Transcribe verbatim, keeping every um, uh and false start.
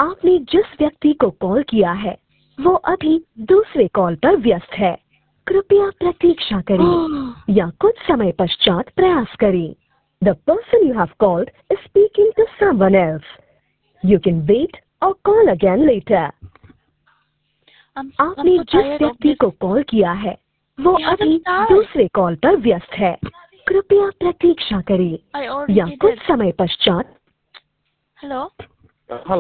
आपने जिस व्यक्ति को कॉल किया है वो अभी दूसरे कॉल पर व्यस्त है। कृपया प्रतीक्षा करें या कुछ समय पश्चात प्रयास करें। The person you have called is speaking to someone else. You can wait or call again later. I'm, आपने I'm so जिस tired of व्यक्ति this. को कॉल किया है वो He hasn't अभी started. दूसरे कॉल पर व्यस्त है। कृपया प्रतीक्षा करें I already या did कुछ it. समय पश्चात Hello? Hello.